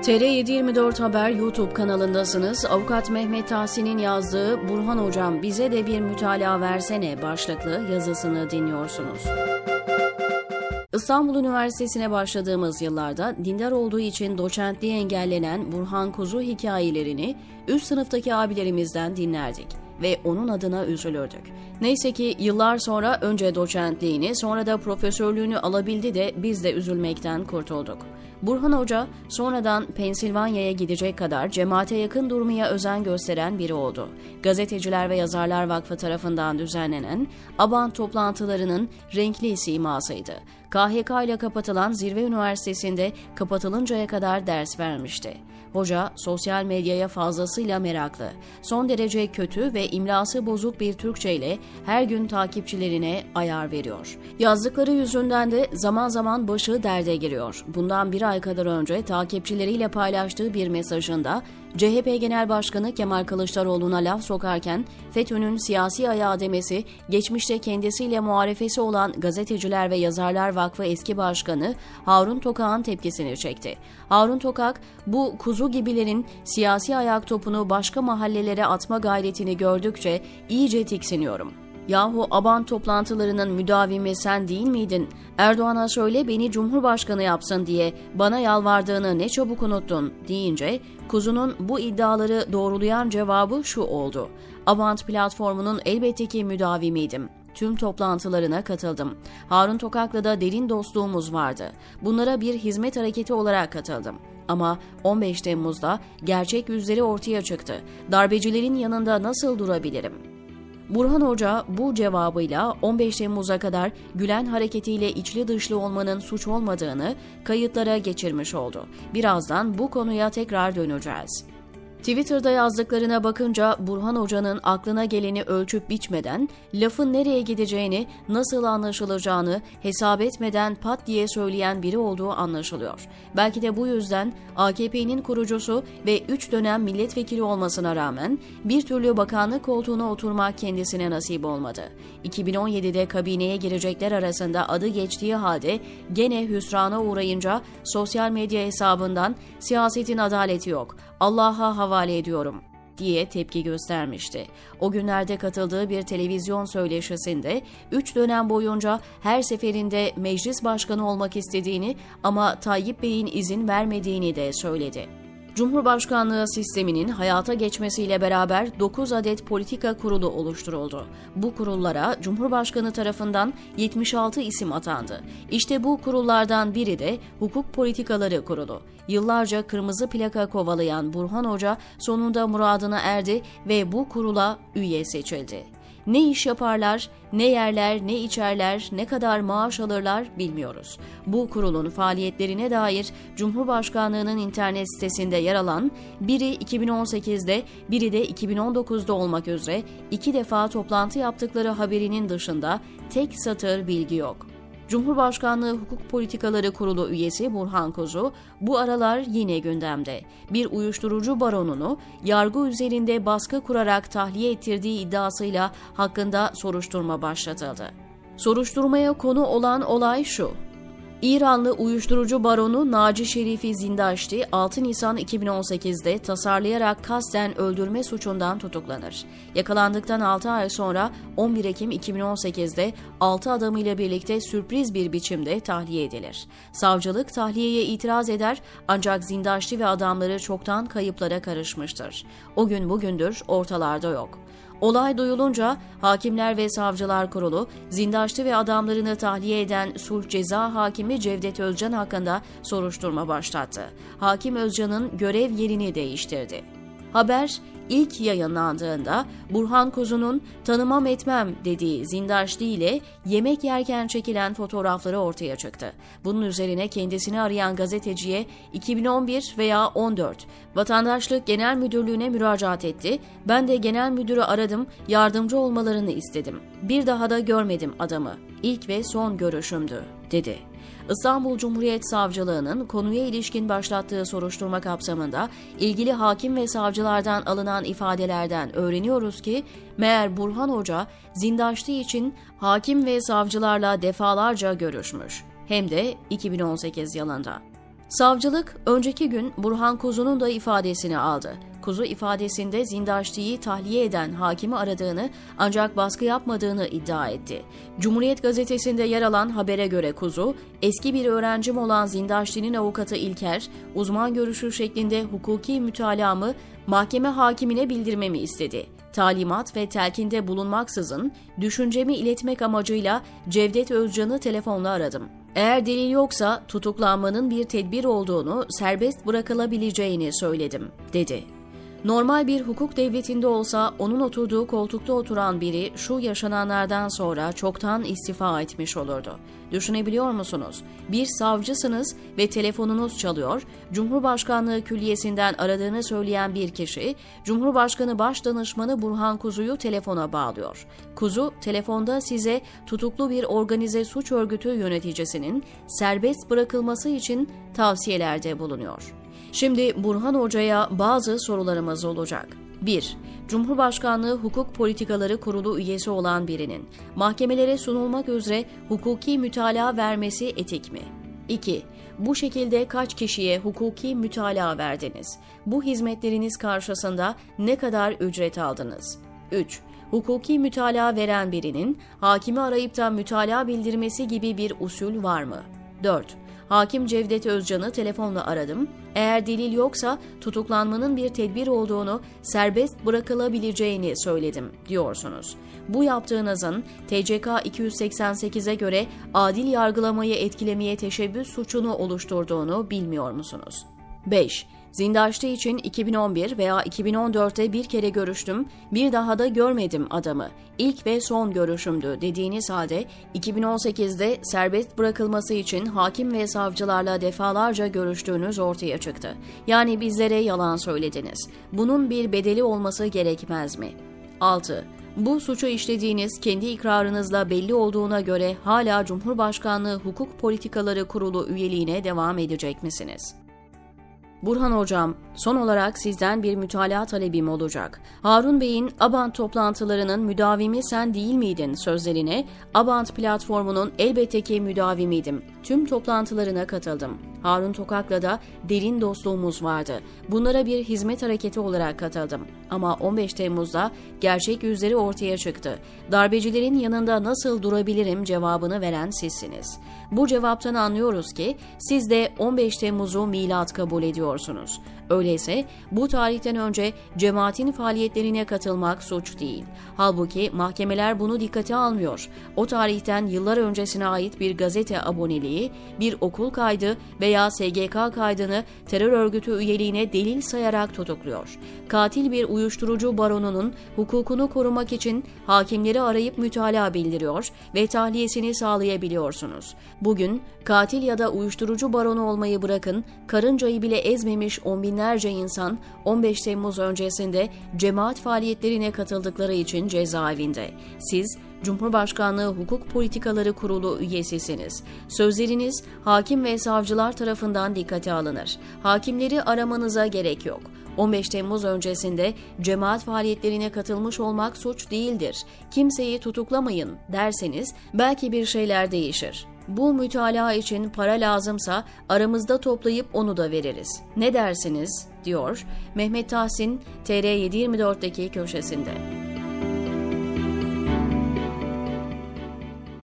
TR724 Haber YouTube kanalındasınız. Avukat Mehmet Tahsin'in yazdığı "Burhan Hocam bize de bir mütalaa versene" başlıklı yazısını dinliyorsunuz. İstanbul Üniversitesi'ne başladığımız yıllarda dindar olduğu için doçentliği engellenen Burhan Kuzu hikayelerini üst sınıftaki abilerimizden dinlerdik ve onun adına üzülürdük. Neyse ki yıllar sonra önce doçentliğini sonra da profesörlüğünü alabildi de biz de üzülmekten kurtulduk. Burhan Hoca sonradan Pensilvanya'ya gidecek kadar cemaate yakın durmaya özen gösteren biri oldu. Gazeteciler ve Yazarlar Vakfı tarafından düzenlenen Abant toplantılarının renkli simasıydı. KHK ile kapatılan Zirve Üniversitesi'nde kapatılıncaya kadar ders vermişti. Hoca sosyal medyaya fazlasıyla meraklı, son derece kötü ve imlası bozuk bir Türkçe ile her gün takipçilerine ayar veriyor. Yazdıkları yüzünden de zaman zaman başı derde giriyor. Bundan bir ay kadar önce takipçileriyle paylaştığı bir mesajında CHP Genel Başkanı Kemal Kılıçdaroğlu'na laf sokarken FETÖ'nün siyasi ayağı demesi geçmişte kendisiyle muharefesi olan Gazeteciler ve Yazarlar Vakfı eski başkanı Harun Tokak'ın tepkisini çekti. Harun Tokak, bu kuzu gibilerin siyasi ayak topunu başka mahallelere atma gayretini gördükçe iyice tiksiniyorum. Yahu Abant toplantılarının müdavimi sen değil miydin? Erdoğan'a söyle beni Cumhurbaşkanı yapsın diye bana yalvardığını ne çabuk unuttun deyince Kuzu'nun bu iddiaları doğrulayan cevabı şu oldu. Abant platformunun elbette ki müdavimiydim. Tüm toplantılarına katıldım. Harun Tokak'la da derin dostluğumuz vardı. Bunlara bir hizmet hareketi olarak katıldım. Ama 15 Temmuz'da gerçek yüzleri ortaya çıktı. Darbecilerin yanında nasıl durabilirim? Burhan Hoca bu cevabıyla 15 Temmuz'a kadar Gülen hareketiyle içli dışlı olmanın suç olmadığını kayıtlara geçirmiş oldu. Birazdan bu konuya tekrar döneceğiz. Twitter'da yazdıklarına bakınca Burhan Hoca'nın aklına geleni ölçüp biçmeden, lafın nereye gideceğini, nasıl anlaşılacağını hesap etmeden pat diye söyleyen biri olduğu anlaşılıyor. Belki de bu yüzden AKP'nin kurucusu ve 3 dönem milletvekili olmasına rağmen bir türlü bakanlık koltuğuna oturmak kendisine nasip olmadı. 2017'de kabineye girecekler arasında adı geçtiği halde gene hüsrana uğrayınca sosyal medya hesabından "Siyasetin adaleti yok, Allah'a havale ediyorum" diye tepki göstermişti. O günlerde katıldığı bir televizyon söyleşisinde 3 dönem boyunca her seferinde meclis başkanı olmak istediğini ama Tayyip Bey'in izin vermediğini de söyledi. Cumhurbaşkanlığı sisteminin hayata geçmesiyle beraber 9 adet politika kurulu oluşturuldu. Bu kurullara Cumhurbaşkanı tarafından 76 isim atandı. İşte bu kurullardan biri de Hukuk Politikaları Kurulu. Yıllarca kırmızı plaka kovalayan Burhan Hoca sonunda muradına erdi ve bu kurula üye seçildi. Ne iş yaparlar, ne yerler, ne içerler, ne kadar maaş alırlar bilmiyoruz. Bu kurulun faaliyetlerine dair Cumhurbaşkanlığı'nın internet sitesinde yer alan, biri 2018'de, biri de 2019'da olmak üzere 2 defa toplantı yaptıkları haberinin dışında tek satır bilgi yok. Cumhurbaşkanlığı Hukuk Politikaları Kurulu üyesi Burhan Kuzu bu aralar yine gündemde. Bir uyuşturucu baronunu yargı üzerinde baskı kurarak tahliye ettirdiği iddiasıyla hakkında soruşturma başlatıldı. Soruşturmaya konu olan olay şu: İranlı uyuşturucu baronu Naci Şerifi Zindaşti 6 Nisan 2018'de tasarlayarak kasten öldürme suçundan tutuklanır. Yakalandıktan 6 ay sonra 11 Ekim 2018'de 6 adamıyla birlikte sürpriz bir biçimde tahliye edilir. Savcılık tahliyeye itiraz eder ancak Zindaşti ve adamları çoktan kayıplara karışmıştır. O gün bugündür ortalarda yok. Olay duyulunca Hakimler ve Savcılar Kurulu, Zindaşti ve adamlarını tahliye eden Sulh Ceza Hakimi Cevdet Özcan hakkında soruşturma başlattı. Hakim Özcan'ın görev yerini değiştirdi. Haber ilk yayınlandığında Burhan Kuzu'nun "tanımam etmem" dediği Zindaşti ile yemek yerken çekilen fotoğrafları ortaya çıktı. Bunun üzerine kendisini arayan gazeteciye 2011 veya 14 Vatandaşlık Genel Müdürlüğü'ne müracaat etti. Ben de genel müdürü aradım, yardımcı olmalarını istedim. Bir daha da görmedim adamı. İlk ve son görüşümdü, dedi. İstanbul Cumhuriyet Savcılığı'nın konuya ilişkin başlattığı soruşturma kapsamında ilgili hakim ve savcılardan alınan ifadelerden öğreniyoruz ki meğer Burhan Hoca Zindaşti için hakim ve savcılarla defalarca görüşmüş. Hem de 2018 yılında. Savcılık önceki gün Burhan Kuzu'nun da ifadesini aldı. Kuzu ifadesinde Zindaşti'yi tahliye eden hakimi aradığını ancak baskı yapmadığını iddia etti. Cumhuriyet gazetesinde yer alan habere göre Kuzu, eski bir öğrencim olan Zindaşti'nin avukatı İlker, uzman görüşü şeklinde hukuki mütalaamı mahkeme hakimine bildirmemi istedi. Talimat ve telkinde bulunmaksızın düşüncemi iletmek amacıyla Cevdet Özcan'ı telefonla aradım. Eğer delil yoksa tutuklanmanın bir tedbir olduğunu, serbest bırakılabileceğini söyledim, dedi. Normal bir hukuk devletinde olsa onun oturduğu koltukta oturan biri şu yaşananlardan sonra çoktan istifa etmiş olurdu. Düşünebiliyor musunuz? Bir savcısınız ve telefonunuz çalıyor, Cumhurbaşkanlığı Külliyesi'nden aradığını söyleyen bir kişi, Cumhurbaşkanı Başdanışmanı Burhan Kuzu'yu telefona bağlıyor. Kuzu, telefonda size tutuklu bir organize suç örgütü yöneticisinin serbest bırakılması için tavsiyelerde bulunuyor. Şimdi Burhan Hoca'ya bazı sorularımız olacak. 1. Cumhurbaşkanlığı Hukuk Politikaları Kurulu üyesi olan birinin mahkemelere sunulmak üzere hukuki mütalaa vermesi etik mi? 2. Bu şekilde kaç kişiye hukuki mütalaa verdiniz? Bu hizmetleriniz karşısında ne kadar ücret aldınız? 3. Hukuki mütalaa veren birinin hakimi arayıp da mütalaa bildirmesi gibi bir usul var mı? 4. Hakim Cevdet Özcan'ı telefonla aradım. Eğer delil yoksa tutuklanmanın bir tedbir olduğunu, serbest bırakılabileceğini söyledim diyorsunuz. Bu yaptığınızın TCK 288'e göre adil yargılamayı etkilemeye teşebbüs suçunu oluşturduğunu bilmiyor musunuz? 5. Zindaşti için 2011 veya 2014'te bir kere görüştüm, bir daha da görmedim adamı. İlk ve son görüşümdü dediğiniz halde 2018'de serbest bırakılması için hakim ve savcılarla defalarca görüştüğünüz ortaya çıktı. Yani bizlere yalan söylediniz. Bunun bir bedeli olması gerekmez mi? 6. Bu suçu işlediğiniz kendi ikrarınızla belli olduğuna göre hala Cumhurbaşkanlığı Hukuk Politikaları Kurulu üyeliğine devam edecek misiniz? Burhan Hocam, son olarak sizden bir mütalaa talebim olacak. Harun Bey'in Abant toplantılarının müdavimi sen değil miydin sözlerine, Abant platformunun elbette ki müdavimiydim. Tüm toplantılarına katıldım. Harun Tokak'la da derin dostluğumuz vardı. Bunlara bir hizmet hareketi olarak katıldım. Ama 15 Temmuz'da gerçek yüzleri ortaya çıktı. Darbecilerin yanında nasıl durabilirim cevabını veren sizsiniz. Bu cevaptan anlıyoruz ki siz de 15 Temmuz'u milat kabul ediyorsunuz. Öyleyse bu tarihten önce cemaatin faaliyetlerine katılmak suç değil. Halbuki mahkemeler bunu dikkate almıyor. O tarihten yıllar öncesine ait bir gazete aboneliği, bir okul kaydı veya SGK kaydını terör örgütü üyeliğine delil sayarak tutukluyor. Katil bir uyuşturucu baronunun hukukunu korumak için hakimleri arayıp mütalaa bildiriyor ve tahliyesini sağlayabiliyorsunuz. Bugün katil ya da uyuşturucu baronu olmayı bırakın, karıncayı bile ezmemiş on binlerce insan 15 Temmuz öncesinde cemaat faaliyetlerine katıldıkları için cezaevinde. Siz Cumhurbaşkanlığı Hukuk Politikaları Kurulu üyesisiniz. Sözleriniz hakim ve savcılar tarafından dikkate alınır. Hakimleri aramanıza gerek yok. 15 Temmuz öncesinde cemaat faaliyetlerine katılmış olmak suç değildir. Kimseyi tutuklamayın derseniz belki bir şeyler değişir. Bu mütalaa için para lazımsa aramızda toplayıp onu da veririz. Ne dersiniz? Diyor Mehmet Tahsin TR724'deki köşesinde.